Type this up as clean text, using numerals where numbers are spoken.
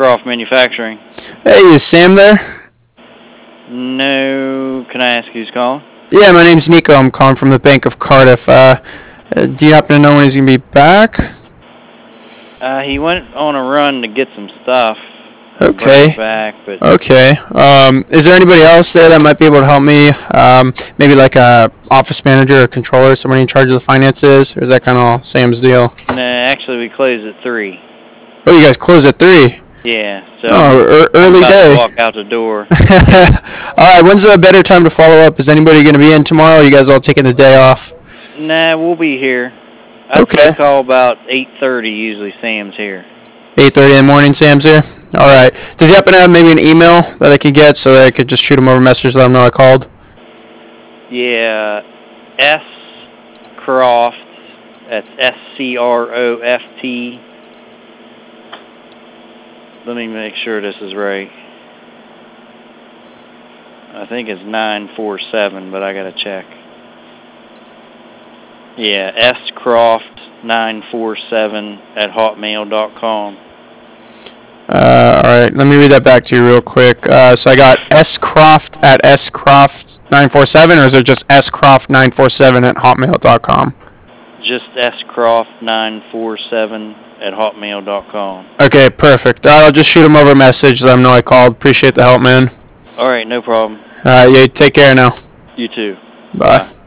Croft Manufacturing. Hey, is Sam there? No. Can I ask who's calling? Yeah, my name's Nico. I'm calling from the Bank of Cardiff. Do you happen to know when he's going to be back? He went on a run to get some stuff. Okay. Back, but Okay. Is there anybody else there that might be able to help me? Maybe like a office manager or controller, somebody in charge of the finances? Or is that kind of all Sam's deal? nah, actually we close at 3. Oh, you guys close at 3? Yeah, so early I'm about day. to walk out the door. All right, when's a better time to follow up? Is anybody going to be in tomorrow? Or are you guys all taking the day off? Nah, we'll be here. I'd say call about 8:30. Usually Sam's here. 8:30 in the morning, Sam's here? All right. Does he happen to have maybe an email that I could get so that I could just shoot him over a message, let him know I called? Yeah, S. Croft. That's SCROFT. Let me make sure this is right. I think it's 947, but I gotta check. Yeah, scroft947@hotmail.com. All right, let me read that back to you real quick. So I got scroft@scroft947, or is it just scroft947@hotmail.com? Just scroft947@hotmail.com. Okay, perfect. I'll just shoot him over a message, let him know I called. Appreciate the help, man. All right, no problem. Yeah, take care now. You too. Bye.